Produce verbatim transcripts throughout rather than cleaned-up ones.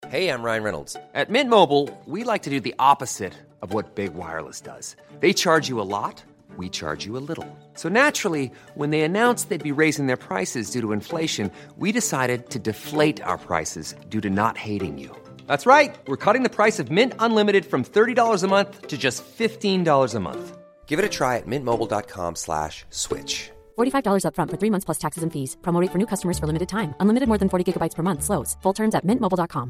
Hey, I'm Ryan Reynolds. At Mint Mobile, we like to do the opposite of what Big Wireless does. They charge you a lot, we charge you a little. So naturally, when they announced they'd be raising their prices due to inflation, we decided to deflate our prices due to not hating you. That's right. We're cutting the price of Mint Unlimited from thirty dollars a month to just fifteen dollars a month. Give it a try at mintmobile.com slash switch. forty-five dollars up front for three months plus taxes and fees. Promo rate for new customers for limited time. Unlimited more than forty gigabytes per month. Slows full terms at mint mobile dot com.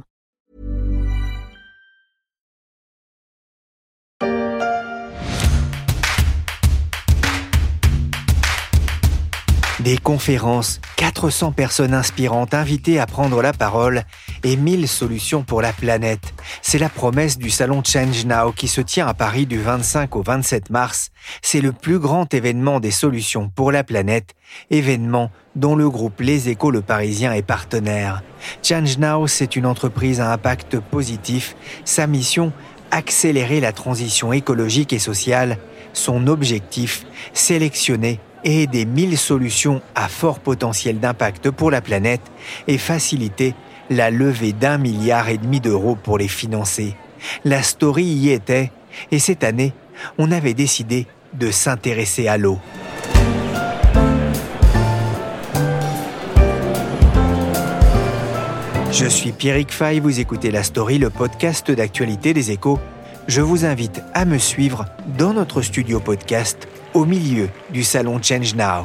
Des conférences, quatre cents personnes inspirantes invitées à prendre la parole et mille solutions pour la planète. C'est la promesse du salon Change Now qui se tient à Paris du vingt-cinq au vingt-sept mars. C'est le plus grand événement des solutions pour la planète, événement dont le groupe Les Échos Le Parisien est partenaire. Change Now, c'est une entreprise à impact positif. Sa mission, accélérer la transition écologique et sociale. Son objectif, sélectionner et aider mille solutions à fort potentiel d'impact pour la planète et faciliter la levée d'un milliard et demi d'euros pour les financer. La story y était, et cette année, on avait décidé de s'intéresser à l'eau. Je suis Pierrick Fay, vous écoutez La Story, le podcast d'actualité des Échos. Je vous invite à me suivre dans notre studio podcast au milieu du salon Change Now.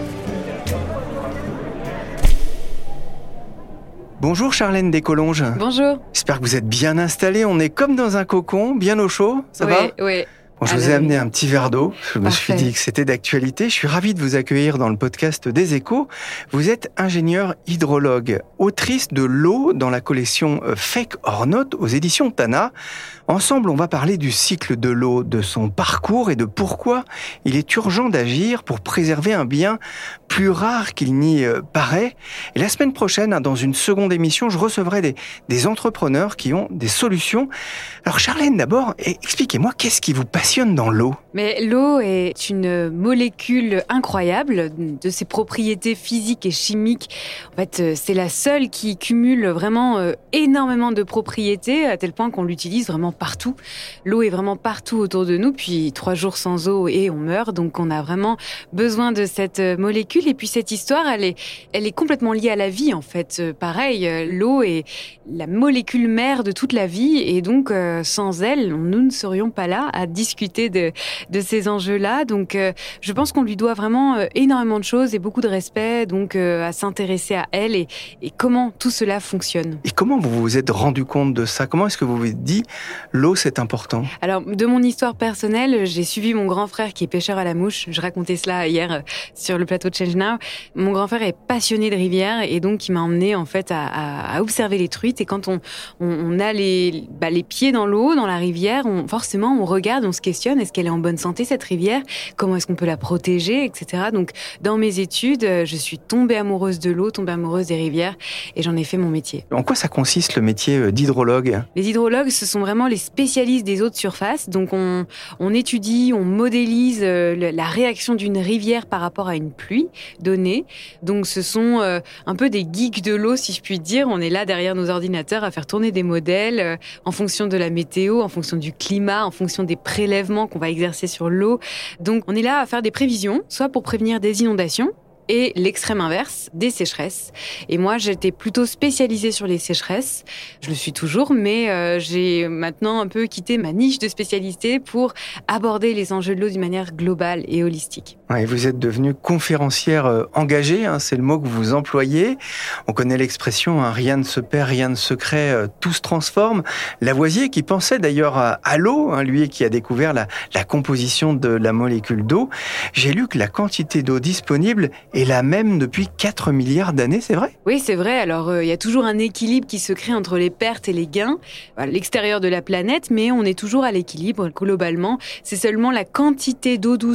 Bonjour Charlène Descolonges. Bonjour. J'espère que vous êtes bien installée. On est comme dans un cocon, bien au chaud. Ça oui, va ? Oui. Bon, je vous ai amené un petit verre d'eau. Je me Parfait. suis dit que c'était d'actualité. Je suis ravi de vous accueillir dans le podcast des Échos. Vous êtes ingénieur hydrologue, autrice de l'eau dans la collection Fake or Not aux éditions Tana. Ensemble, on va parler du cycle de l'eau, de son parcours et de pourquoi il est urgent d'agir pour préserver un bien plus rare qu'il n'y paraît. Et la semaine prochaine, dans une seconde émission, je recevrai des, des entrepreneurs qui ont des solutions. Alors Charlène, d'abord, expliquez-moi, qu'est-ce qui vous passionne dans l'eau ? Mais l'eau est une molécule incroyable de ses propriétés physiques et chimiques. En fait, c'est la seule qui cumule vraiment énormément de propriétés à tel point qu'on l'utilise vraiment partout. L'eau est vraiment partout autour de nous. Puis trois jours sans eau et on meurt. Donc on a vraiment besoin de cette molécule. Et puis cette histoire, elle est, elle est complètement liée à la vie en fait. Pareil, l'eau est la molécule mère de toute la vie. Et donc sans elle, nous ne serions pas là à discuter de de ces enjeux-là. Donc, euh, je pense qu'on lui doit vraiment euh, énormément de choses et beaucoup de respect, donc euh, à s'intéresser à elle et, et comment tout cela fonctionne. Et comment vous vous êtes rendu compte de ça ? Comment est-ce que vous vous êtes dit l'eau, c'est important ? Alors, de mon histoire personnelle, j'ai suivi mon grand frère qui est pêcheur à la mouche. Je racontais cela hier euh, sur le plateau de Change Now. Mon grand frère est passionné de rivières et donc il m'a emmené en fait à, à, à observer les truites. Et quand on, on, on a les, bah, les pieds dans l'eau, dans la rivière, on, forcément on regarde, on se questionne, est-ce qu'elle est en bonne santé cette rivière, comment est-ce qu'on peut la protéger, et cetera. Donc dans mes études, je suis tombée amoureuse de l'eau, tombée amoureuse des rivières et j'en ai fait mon métier. En quoi ça consiste le métier d'hydrologue ? Les hydrologues, ce sont vraiment les spécialistes des eaux de surface. Donc on, on étudie, on modélise la réaction d'une rivière par rapport à une pluie donnée. Donc ce sont un peu des geeks de l'eau, si je puis dire. On est là derrière nos ordinateurs à faire tourner des modèles en fonction de la météo, en fonction du climat, en fonction des prélèvements qu'on va exercer sur l'eau. Donc on est là à faire des prévisions, soit pour prévenir des inondations, et l'extrême inverse, des sécheresses. Et moi, j'étais plutôt spécialisée sur les sécheresses. Je le suis toujours, mais euh, j'ai maintenant un peu quitté ma niche de spécialité pour aborder les enjeux de l'eau d'une manière globale et holistique. Ouais, vous êtes devenue conférencière euh, engagée, hein, c'est le mot que vous employez. On connaît l'expression hein, « rien ne se perd, rien ne se crée, euh, tout se transforme ». Lavoisier, qui pensait d'ailleurs à, à l'eau, hein, lui qui a découvert la, la composition de la molécule d'eau, j'ai lu que la quantité d'eau disponible est la même depuis quatre milliards d'années, c'est vrai ? Oui, c'est vrai. Alors, il euh, y a toujours un équilibre qui se crée entre les pertes et les gains à l'extérieur de la planète, mais on est toujours à l'équilibre globalement. C'est seulement la quantité d'eau douce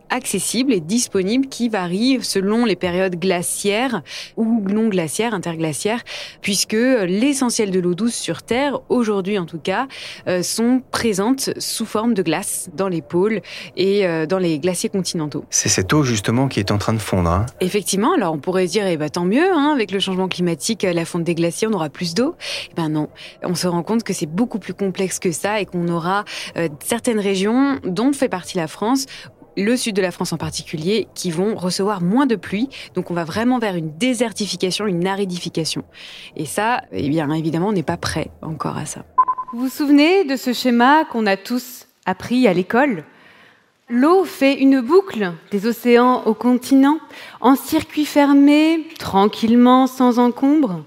accessible et disponible qui varie selon les périodes glaciaires ou non glaciaires, interglaciaires, puisque l'essentiel de l'eau douce sur Terre, aujourd'hui en tout cas, euh, sont présentes sous forme de glace dans les pôles et euh, dans les glaciers continentaux. C'est cette eau justement qui est en train de fondre. Hein. Effectivement, alors on pourrait dire, eh ben, tant mieux, hein, avec le changement climatique, la fonte des glaciers, on aura plus d'eau. Eh ben non, on se rend compte que c'est beaucoup plus complexe que ça et qu'on aura euh, certaines régions, dont fait partie la France, le sud de la France en particulier, qui vont recevoir moins de pluie. Donc on va vraiment vers une désertification, une aridification. Et ça, eh bien évidemment, on n'est pas prêt encore à ça. Vous vous souvenez de ce schéma qu'on a tous appris à l'école ? L'eau fait une boucle des océans aux continents, en circuit fermé, tranquillement, sans encombre.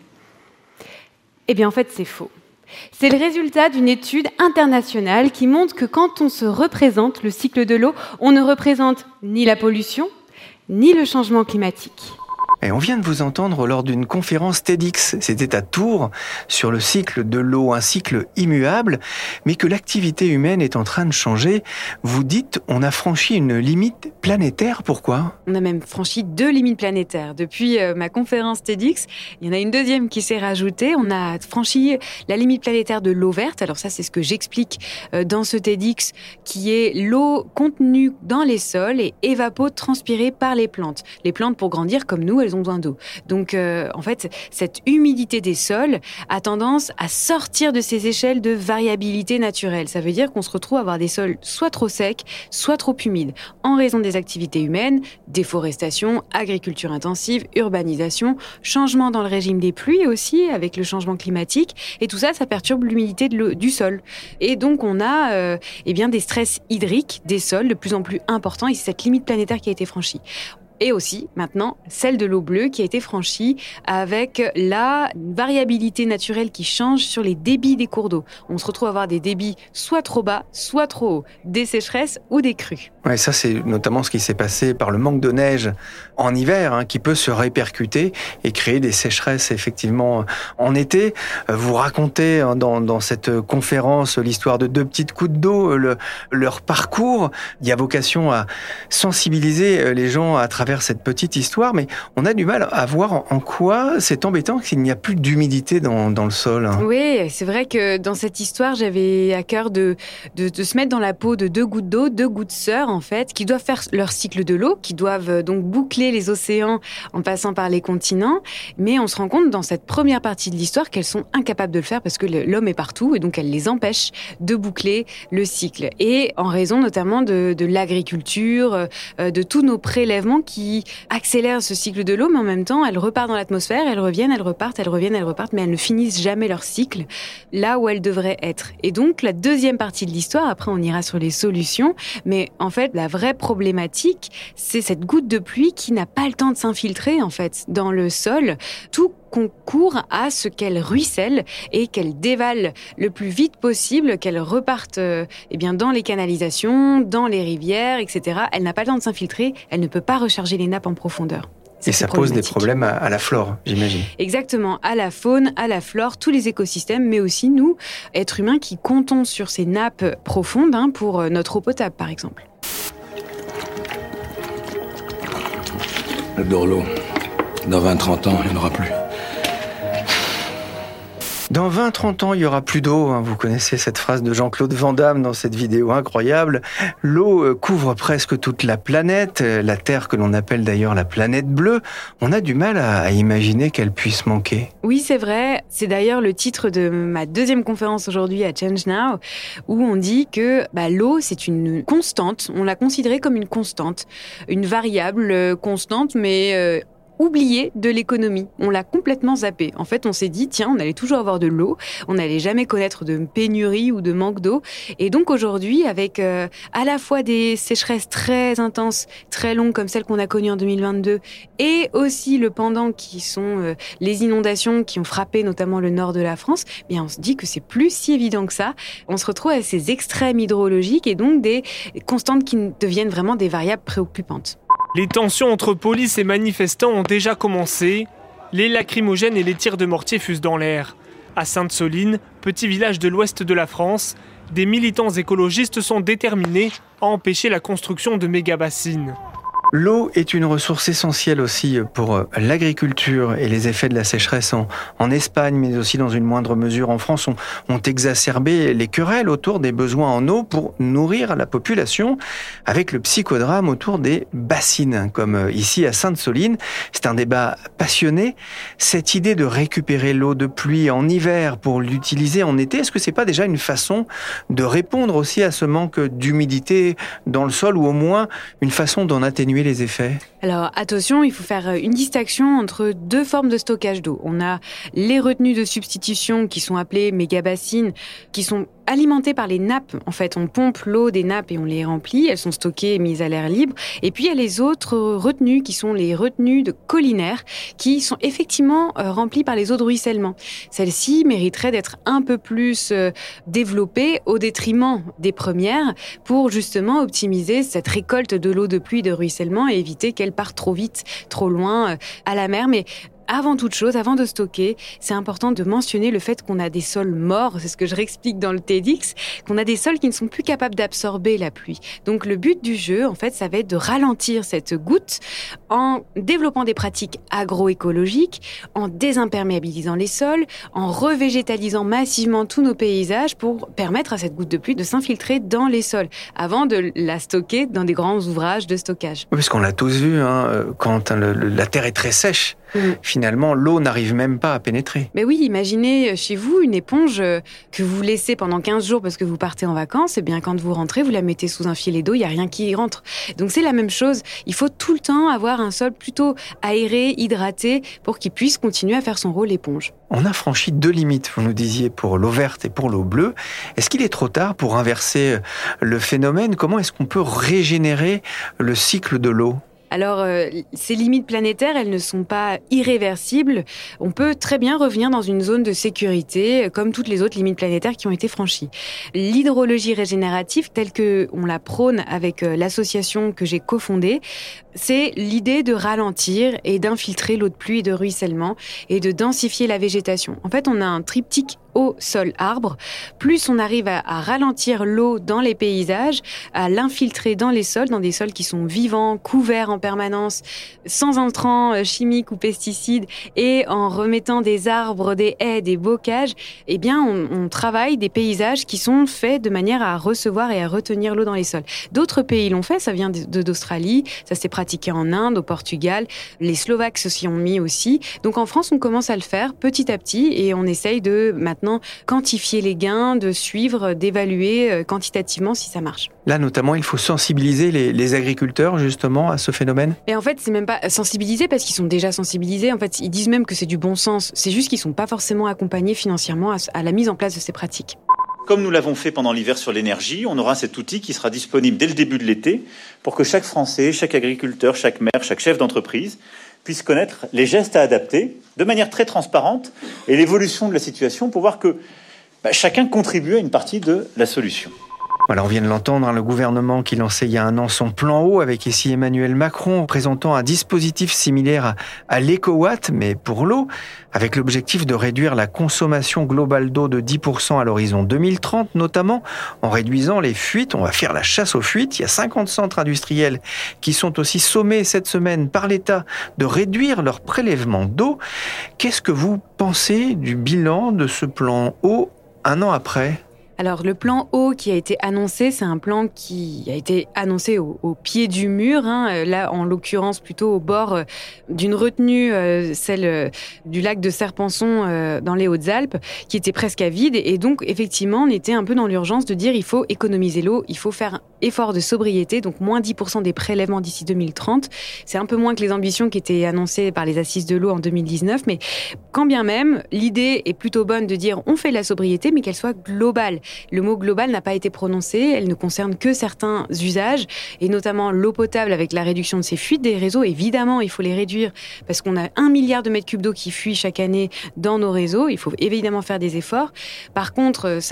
Eh bien, en fait, c'est faux. C'est le résultat d'une étude internationale qui montre que quand on se représente le cycle de l'eau, on ne représente ni la pollution, ni le changement climatique. Et on vient de vous entendre lors d'une conférence TEDx, c'était à Tours, sur le cycle de l'eau, un cycle immuable, mais que l'activité humaine est en train de changer. Vous dites, on a franchi une limite planétaire, pourquoi ? On a même franchi deux limites planétaires. Depuis euh, ma conférence TEDx, il y en a une deuxième qui s'est rajoutée. On a franchi la limite planétaire de l'eau verte. Alors ça, c'est ce que j'explique euh, dans ce TEDx, qui est l'eau contenue dans les sols et évapotranspirée par les plantes. Les plantes, pour grandir comme nous, elles ont besoin d'eau. Donc, euh, en fait, cette humidité des sols a tendance à sortir de ces échelles de variabilité naturelle. Ça veut dire qu'on se retrouve à avoir des sols soit trop secs, soit trop humides, en raison des activités humaines, déforestation, agriculture intensive, urbanisation, changement dans le régime des pluies aussi, avec le changement climatique. Et tout ça, ça perturbe l'humidité de l'eau, du sol. Et donc, on a euh, eh bien, des stress hydriques des sols de plus en plus importants. Et c'est cette limite planétaire qui a été franchie. Et aussi, maintenant, celle de l'eau bleue qui a été franchie avec la variabilité naturelle qui change sur les débits des cours d'eau. On se retrouve à avoir des débits soit trop bas, soit trop hauts, des sécheresses ou des crues. Ouais, ça c'est notamment ce qui s'est passé par le manque de neige en hiver, hein, qui peut se répercuter et créer des sécheresses effectivement en été. Vous racontez dans, dans cette conférence l'histoire de deux petites gouttes d'eau, le, leur parcours. Il y a vocation à sensibiliser les gens à travers cette petite histoire, mais on a du mal à voir en quoi c'est embêtant qu'il n'y a plus d'humidité dans, dans le sol. Oui, c'est vrai que dans cette histoire, j'avais à cœur de, de, de se mettre dans la peau de deux gouttes d'eau, deux gouttes sœurs en fait, qui doivent faire leur cycle de l'eau, qui doivent donc boucler les océans en passant par les continents, mais on se rend compte dans cette première partie de l'histoire qu'elles sont incapables de le faire parce que l'homme est partout et donc elle les empêche de boucler le cycle. Et en raison notamment de, de l'agriculture, de tous nos prélèvements qui qui accélèrent ce cycle de l'eau, mais en même temps, elles repartent dans l'atmosphère, elles reviennent, elles repartent, elles reviennent, elles repartent, mais elles ne finissent jamais leur cycle là où elles devraient être. Et donc, la deuxième partie de l'histoire, après on ira sur les solutions, mais en fait, la vraie problématique, c'est cette goutte de pluie qui n'a pas le temps de s'infiltrer, en fait, dans le sol. Tout concourt à ce qu'elle ruisselle et qu'elle dévale le plus vite possible, qu'elle reparte euh, eh bien, dans les canalisations, dans les rivières, et cetera. Elle n'a pas le temps de s'infiltrer, elle ne peut pas recharger les nappes en profondeur. Et ça pose des problèmes à, à la flore, j'imagine. Exactement, à la faune, à la flore, tous les écosystèmes, mais aussi nous, êtres humains qui comptons sur ces nappes profondes hein, pour notre eau potable, par exemple. J'adore l'eau. Dans vingt à trente ans, il n'y en aura plus. Dans vingt à trente ans, il y aura plus d'eau. Hein. Vous connaissez cette phrase de Jean-Claude Van Damme dans cette vidéo incroyable. L'eau couvre presque toute la planète, la Terre que l'on appelle d'ailleurs la planète bleue. On a du mal à, à imaginer qu'elle puisse manquer. Oui, c'est vrai. C'est d'ailleurs le titre de ma deuxième conférence aujourd'hui à Change Now, où on dit que bah, l'eau, c'est une constante. On l'a considérée comme une constante, une variable constante, mais... Euh, oublié de l'économie. On l'a complètement zappé. En fait, on s'est dit, tiens, on allait toujours avoir de l'eau, on n'allait jamais connaître de pénurie ou de manque d'eau. Et donc aujourd'hui, avec euh, à la fois des sécheresses très intenses, très longues comme celles qu'on a connues en deux mille vingt-deux, et aussi le pendant qui sont euh, les inondations qui ont frappé notamment le nord de la France, eh bien on se dit que c'est plus si évident que ça. On se retrouve à ces extrêmes hydrologiques et donc des constantes qui deviennent vraiment des variables préoccupantes. Les tensions entre police et manifestants ont déjà commencé. Les lacrymogènes et les tirs de mortier fusent dans l'air. À Sainte-Soline, petit village de l'ouest de la France, des militants écologistes sont déterminés à empêcher la construction de méga-bassines. L'eau est une ressource essentielle aussi pour l'agriculture et les effets de la sécheresse en, en Espagne, mais aussi dans une moindre mesure en France, ont, ont exacerbé les querelles autour des besoins en eau pour nourrir la population, avec le psychodrame autour des bassines, comme ici à Sainte-Soline. C'est un débat passionné. Cette idée de récupérer l'eau de pluie en hiver pour l'utiliser en été, est-ce que c'est pas déjà une façon de répondre aussi à ce manque d'humidité dans le sol, ou au moins une façon d'en atténuer les effets? Alors attention, il faut faire une distinction entre deux formes de stockage d'eau. On a les retenues de substitution qui sont appelées méga-bassines, qui sont alimentées par les nappes. En fait, on pompe l'eau des nappes et on les remplit. Elles sont stockées et mises à l'air libre. Et puis il y a les autres retenues qui sont les retenues de collinaires, qui sont effectivement euh, remplies par les eaux de ruissellement. Celles-ci mériteraient d'être un peu plus euh, développées au détriment des premières, pour justement optimiser cette récolte de l'eau de pluie de ruissellement et éviter qu'elle parte trop vite, trop loin euh, à la mer. Mais avant toute chose, avant de stocker, c'est important de mentionner le fait qu'on a des sols morts, c'est ce que je réexplique dans le TEDx, qu'on a des sols qui ne sont plus capables d'absorber la pluie. Donc le but du jeu, en fait, ça va être de ralentir cette goutte en développant des pratiques agroécologiques, en désimperméabilisant les sols, en revégétalisant massivement tous nos paysages pour permettre à cette goutte de pluie de s'infiltrer dans les sols, avant de la stocker dans des grands ouvrages de stockage. Oui, parce qu'on l'a tous vu, hein, quand le, le, la terre est très sèche, Mmh. finalement, l'eau n'arrive même pas à pénétrer. Mais oui, imaginez chez vous une éponge que vous laissez pendant quinze jours parce que vous partez en vacances, et bien quand vous rentrez, vous la mettez sous un filet d'eau, il n'y a rien qui y rentre. Donc c'est la même chose, il faut tout le temps avoir un sol plutôt aéré, hydraté, pour qu'il puisse continuer à faire son rôle éponge. On a franchi deux limites, vous nous disiez, pour l'eau verte et pour l'eau bleue. Est-ce qu'il est trop tard pour inverser le phénomène? Comment est-ce qu'on peut régénérer le cycle de l'eau? Alors, euh, ces limites planétaires, elles ne sont pas irréversibles. On peut très bien revenir dans une zone de sécurité, comme toutes les autres limites planétaires qui ont été franchies. L'hydrologie régénérative, telle que on la prône avec euh, l'association que j'ai cofondée, c'est l'idée de ralentir et d'infiltrer l'eau de pluie et de ruissellement et de densifier la végétation. En fait, on a un triptyque eau, sol, arbre. Plus on arrive à, à ralentir l'eau dans les paysages, à l'infiltrer dans les sols, dans des sols qui sont vivants, couverts en permanence, sans intrants chimiques ou pesticides, et en remettant des arbres, des haies, des bocages, eh bien, on, on travaille des paysages qui sont faits de manière à recevoir et à retenir l'eau dans les sols. D'autres pays l'ont fait, ça vient de, d'Australie, ça s'est pratiqué en Inde, au Portugal, les Slovaques s'y ont mis aussi. Donc en France, on commence à le faire petit à petit, et on essaye de maintenant quantifier les gains, de suivre, d'évaluer quantitativement si ça marche. Là, notamment, il faut sensibiliser les, les agriculteurs, justement, à ce phénomène. Et en fait, c'est même pas sensibiliser parce qu'ils sont déjà sensibilisés. En fait, ils disent même que c'est du bon sens. C'est juste qu'ils sont pas forcément accompagnés financièrement à, à la mise en place de ces pratiques. Comme nous l'avons fait pendant l'hiver sur l'énergie, on aura cet outil qui sera disponible dès le début de l'été pour que chaque Français, chaque agriculteur, chaque maire, chaque chef d'entreprise puisse connaître les gestes à adapter de manière très transparente et l'évolution de la situation pour voir que bah, chacun contribue à une partie de la solution. Voilà, on vient de l'entendre, le gouvernement qui lançait il y a un an son plan eau, avec ici Emmanuel Macron présentant un dispositif similaire à, à l'EcoWatt, mais pour l'eau, avec l'objectif de réduire la consommation globale d'eau de dix pour cent à l'horizon deux mille trente, notamment en réduisant les fuites. On va faire la chasse aux fuites. Il y a cinquante centres industriels qui sont aussi sommés cette semaine par l'État de réduire leur prélèvement d'eau. Qu'est-ce que vous pensez du bilan de ce plan eau un an après ? Alors, le plan eau qui a été annoncé, c'est un plan qui a été annoncé au, au pied du mur, hein, là, en l'occurrence, plutôt au bord d'une retenue, euh, celle euh, du lac de Serpenson, euh, dans les Hautes-Alpes, qui était presque à vide. Et donc, effectivement, on était un peu dans l'urgence de dire il faut économiser l'eau, il faut faire un effort de sobriété, donc moins dix pour cent des prélèvements d'ici deux mille trente. C'est un peu moins que les ambitions qui étaient annoncées par les Assises de l'eau en deux mille dix-neuf, mais quand bien même, l'idée est plutôt bonne de dire on fait la sobriété, mais qu'elle soit globale. Le mot global n'a pas été prononcé, elle ne concerne que certains usages, et notamment l'eau potable avec la réduction de ces fuites des réseaux. Évidemment, il faut les réduire parce qu'on a un milliard de mètres cubes d'eau qui fuit chaque année dans nos réseaux. Il faut évidemment faire des efforts. Par contre, ça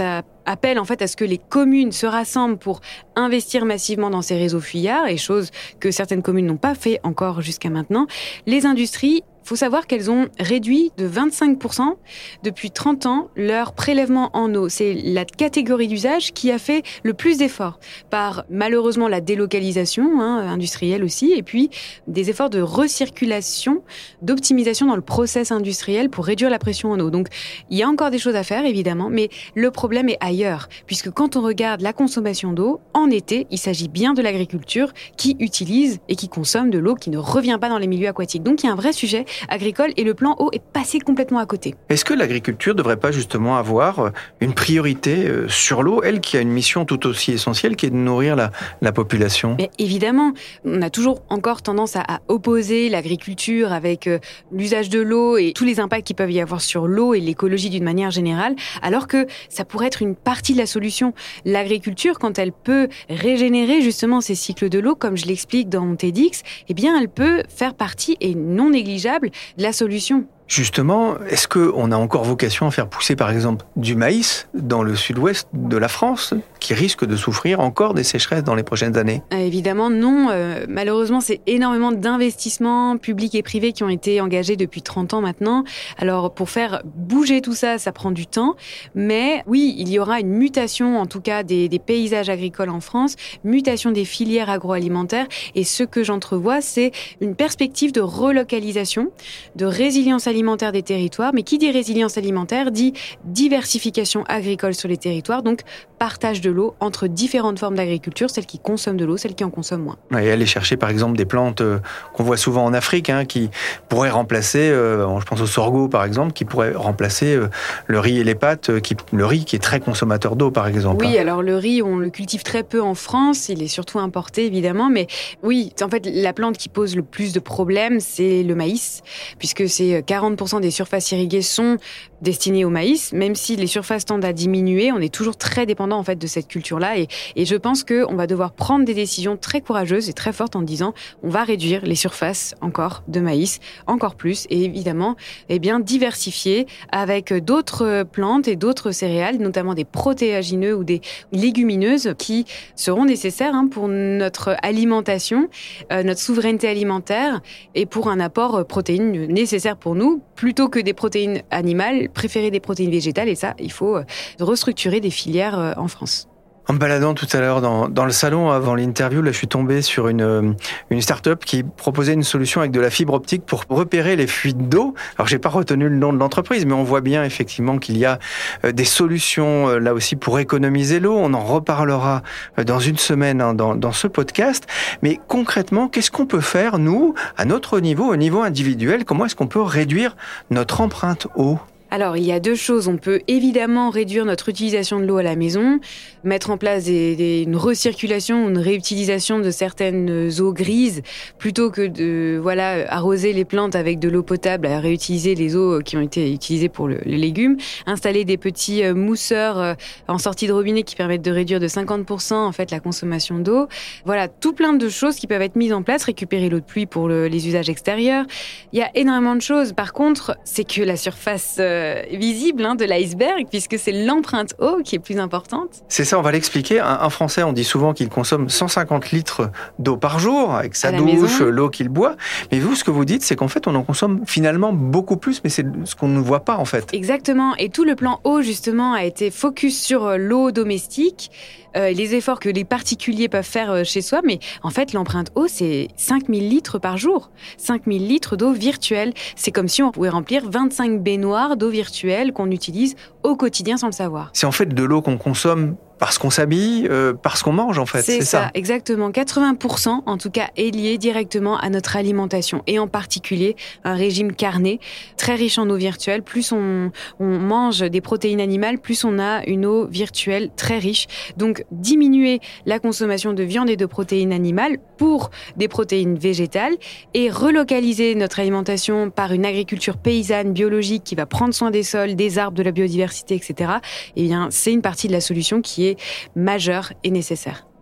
appelle en fait à ce que les communes se rassemblent pour investir massivement dans ces réseaux fuyards, et chose que certaines communes n'ont pas fait encore jusqu'à maintenant. Les industries, il faut savoir qu'elles ont réduit de vingt-cinq pour cent depuis trente ans leur prélèvement en eau. C'est la catégorie d'usage qui a fait le plus d'efforts, par malheureusement la délocalisation hein, industrielle aussi, et puis des efforts de recirculation, d'optimisation dans le process industriel pour réduire la pression en eau. Donc il y a encore des choses à faire évidemment, mais le problème est ailleurs, puisque quand on regarde la consommation d'eau, en été, il s'agit bien de l'agriculture qui utilise et qui consomme de l'eau qui ne revient pas dans les milieux aquatiques. Donc il y a un vrai sujet agricole et le plan eau est passé complètement à côté. Est-ce que l'agriculture ne devrait pas justement avoir une priorité sur l'eau, elle qui a une mission tout aussi essentielle qui est de nourrir la, la population ? Mais évidemment, on a toujours encore tendance à, à opposer l'agriculture avec euh, l'usage de l'eau et tous les impacts qu'il peut y avoir sur l'eau et l'écologie d'une manière générale, alors que ça pourrait être une partie de la solution. L'agriculture, quand elle peut régénérer justement ces cycles de l'eau, comme je l'explique dans mon TEDx, eh bien elle peut faire partie et non négligeable de la solution. Justement, est-ce qu'on a encore vocation à faire pousser par exemple du maïs dans le sud-ouest de la France, qui risque de souffrir encore des sécheresses dans les prochaines années ? euh, Évidemment non. Euh, malheureusement, c'est énormément d'investissements publics et privés qui ont été engagés depuis trente ans maintenant. Alors pour faire bouger tout ça, ça prend du temps. Mais oui, il y aura une mutation en tout cas des, des paysages agricoles en France, mutation des filières agroalimentaires. Et ce que j'entrevois, c'est une perspective de relocalisation, de résilience alimentaire alimentaire des territoires, mais qui dit résilience alimentaire dit diversification agricole sur les territoires, donc partage de l'eau entre différentes formes d'agriculture, celles qui consomment de l'eau, celles qui en consomment moins. Et aller chercher par exemple des plantes euh, qu'on voit souvent en Afrique, hein, qui pourraient remplacer, euh, je pense au sorgho par exemple, qui pourraient remplacer euh, le riz et les pâtes, euh, qui, le riz qui est très consommateur d'eau par exemple. Oui, alors le riz, on le cultive très peu en France, il est surtout importé évidemment, mais oui, en fait la plante qui pose le plus de problèmes, c'est le maïs, puisque c'est quarante pour cent des surfaces irriguées sont destinées au maïs, même si les surfaces tendent à diminuer, on est toujours très dépendant en fait de cette culture-là, et, et je pense qu'on va devoir prendre des décisions très courageuses et très fortes en disant on va réduire les surfaces encore de maïs, encore plus, et évidemment eh bien diversifier avec d'autres plantes et d'autres céréales, notamment des protéagineux ou des légumineuses qui seront nécessaires hein, pour notre alimentation, euh, notre souveraineté alimentaire et pour un apport protéine nécessaire pour nous, plutôt que des protéines animales, préférer des protéines végétales, et ça, il faut restructurer des filières en France. En me baladant tout à l'heure dans, dans le salon avant l'interview, là, je suis tombé sur une, une start-up qui proposait une solution avec de la fibre optique pour repérer les fuites d'eau. Alors, j'ai pas retenu le nom de l'entreprise, mais on voit bien effectivement qu'il y a des solutions là aussi pour économiser l'eau. On en reparlera dans une semaine hein, dans, dans ce podcast. Mais concrètement, qu'est-ce qu'on peut faire, nous, à notre niveau, au niveau individuel? Comment est-ce qu'on peut réduire notre empreinte eau? Alors, il y a deux choses. On peut évidemment réduire notre utilisation de l'eau à la maison, mettre en place des, des, une recirculation, une réutilisation de certaines eaux grises, plutôt que de voilà arroser les plantes avec de l'eau potable, à réutiliser les eaux qui ont été utilisées pour le, les légumes. Installer des petits mousseurs en sortie de robinet qui permettent de réduire de cinquante pour cent en fait la consommation d'eau. Voilà, tout plein de choses qui peuvent être mises en place. Récupérer l'eau de pluie pour le, les usages extérieurs. Il y a énormément de choses. Par contre, c'est que la surface visible hein, de l'iceberg, puisque c'est l'empreinte eau qui est plus importante. C'est ça, on va l'expliquer. Un, un Français, on dit souvent qu'il consomme cent cinquante litres d'eau par jour, avec sa douche, l'eau qu'il boit. Mais vous, ce que vous dites, c'est qu'en fait, on en consomme finalement beaucoup plus, mais c'est ce qu'on ne voit pas en fait. Exactement. Et tout le plan eau, justement, a été focus sur l'eau domestique, euh, les efforts que les particuliers peuvent faire chez soi. Mais en fait, l'empreinte eau, c'est cinq mille litres par jour. cinq mille litres d'eau virtuelle. C'est comme si on pouvait remplir vingt-cinq baignoires d'eau virtuelle qu'on utilise au quotidien sans le savoir. C'est en fait de l'eau qu'on consomme parce qu'on s'habille, euh, parce qu'on mange en fait, c'est, c'est ça, ça exactement. quatre-vingts pour cent en tout cas est lié directement à notre alimentation et en particulier un régime carné très riche en eau virtuelle. Plus on, on mange des protéines animales, plus on a une eau virtuelle très riche. Donc diminuer la consommation de viande et de protéines animales pour des protéines végétales et relocaliser notre alimentation par une agriculture paysanne biologique qui va prendre soin des sols, des arbres, de la biodiversité, et cetera. Eh bien, c'est une partie de la solution qui est majeure et nécessaire.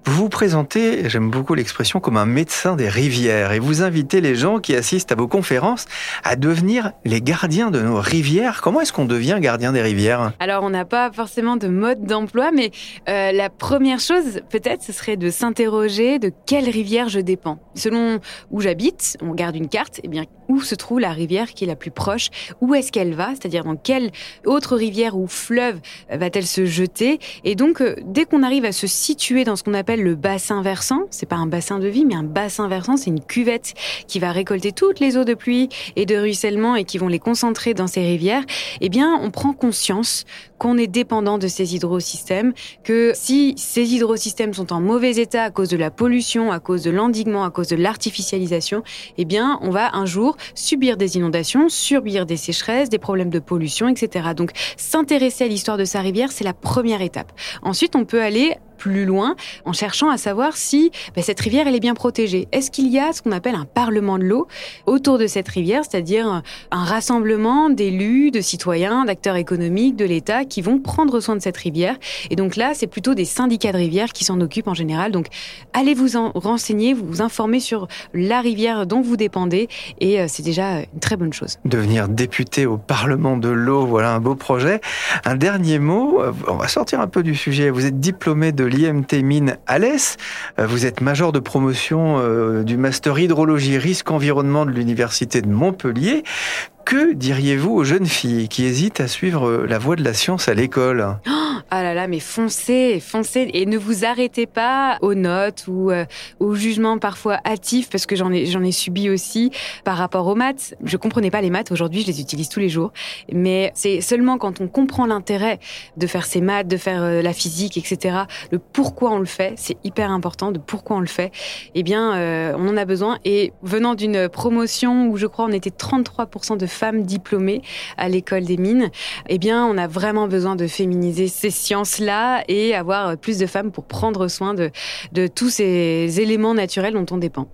Vous vous présentez, j'aime beaucoup l'expression, comme un médecin des rivières et vous invitez les gens qui assistent à vos conférences à devenir les gardiens de nos rivières. Comment est-ce qu'on devient gardien des rivières ? Alors, on n'a pas forcément de mode d'emploi, mais euh, la première chose, peut-être, ce serait de s'interroger de quelle rivière je dépends. Selon où j'habite, on garde une carte, et bien où se trouve la rivière qui est la plus proche, où est-ce qu'elle va, c'est-à-dire dans quelle autre rivière ou fleuve va-t-elle se jeter. Et donc, euh, dès qu'on arrive à se situer dans ce qu'on appelle le bassin versant, c'est pas un bassin de vie, mais un bassin versant, c'est une cuvette qui va récolter toutes les eaux de pluie et de ruissellement et qui vont les concentrer dans ces rivières, eh bien, on prend conscience qu'on est dépendant de ces hydrosystèmes, que si ces hydrosystèmes sont en mauvais état à cause de la pollution, à cause de l'endiguement, à cause de l'artificialisation, eh bien, on va un jour subir des inondations, subir des sécheresses, des problèmes de pollution, et cetera. Donc, s'intéresser à l'histoire de sa rivière, c'est la première étape. Ensuite, on peut aller plus loin en cherchant à savoir si ben, cette rivière elle est bien protégée. Est-ce qu'il y a ce qu'on appelle un parlement de l'eau autour de cette rivière, c'est-à-dire un rassemblement d'élus, de citoyens, d'acteurs économiques, de l'État qui vont prendre soin de cette rivière. Et donc là, c'est plutôt des syndicats de rivières qui s'en occupent en général. Donc allez vous en renseigner, vous vous informer sur la rivière dont vous dépendez et euh, c'est déjà une très bonne chose. Devenir député au Parlement de l'eau, voilà un beau projet. Un dernier mot, on va sortir un peu du sujet. Vous êtes diplômé de l'I M T Mines Alès. Vous êtes major de promotion euh, du master hydrologie risque environnement de l'Université de Montpellier. Que diriez-vous aux jeunes filles qui hésitent à suivre la voie de la science à l'école ? Oh, ah là là, mais foncez, foncez et ne vous arrêtez pas aux notes ou euh, aux jugements parfois hâtifs, parce que j'en ai, j'en ai subi aussi par rapport aux maths. Je comprenais pas les maths, aujourd'hui je les utilise tous les jours, mais c'est seulement quand on comprend l'intérêt de faire ces maths, de faire euh, la physique, et cetera, le pourquoi on le fait, c'est hyper important, de pourquoi on le fait, eh bien euh, on en a besoin. Et venant d'une promotion où je crois on était trente-trois pour cent de femmes diplômées à l'école des mines, eh bien, on a vraiment besoin de féminiser ces sciences-là et avoir plus de femmes pour prendre soin de, de tous ces éléments naturels dont on dépend.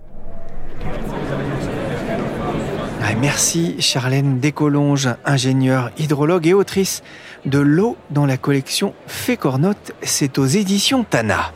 Merci Charlène Descolonges, ingénieure, hydrologue et autrice de L'eau dans la collection Fécornote, c'est aux éditions Tana.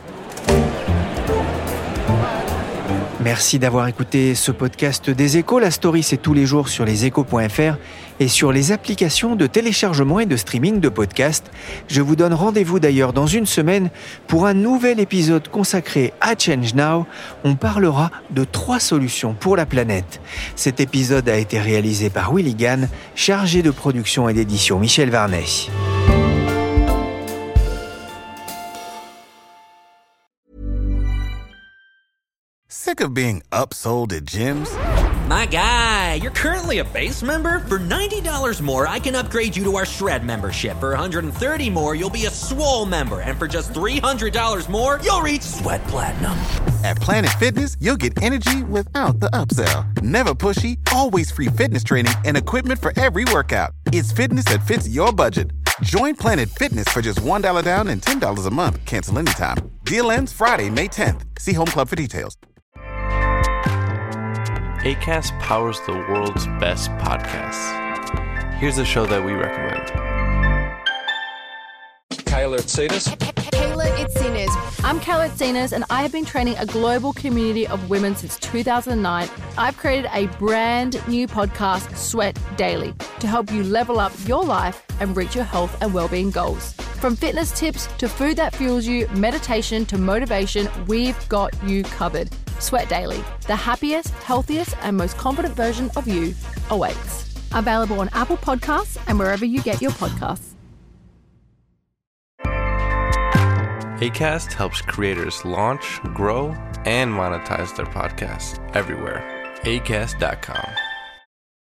Merci d'avoir écouté ce podcast des Échos. La story, c'est tous les jours sur leséchos point f r et sur les applications de téléchargement et de streaming de podcasts. Je vous donne rendez-vous d'ailleurs dans une semaine pour un nouvel épisode consacré à Change Now. On parlera de trois solutions pour la planète. Cet épisode a été réalisé par Willy Gann, chargé de production et d'édition Michel Varnet. Sick of being upsold at gyms? My guy, you're currently a base member. For ninety dollars more, I can upgrade you to our Shred membership. For one hundred thirty dollars more, you'll be a Swole member. And for just three hundred dollars more, you'll reach Sweat Platinum. At Planet Fitness, you'll get energy without the upsell. Never pushy, always free fitness training and equipment for every workout. It's fitness that fits your budget. Join Planet Fitness for just one dollar down and ten dollars a month. Cancel anytime. Deal ends Friday, May tenth. See Home Club for details. Acast powers the world's best podcasts. Here's a show that we recommend. Kayla Itsinas. Kayla Itsinas. I'm Kayla Itsinas, and I have been training a global community of women since two thousand nine. I've created a brand new podcast, Sweat Daily, to help you level up your life and reach your health and well-being goals. From fitness tips to food that fuels you, meditation to motivation, we've got you covered. Sweat Daily, the happiest, healthiest, and most confident version of you awaits. Available on Apple Podcasts and wherever you get your podcasts. Acast helps creators launch, grow, and monetize their podcasts everywhere. acast dot com.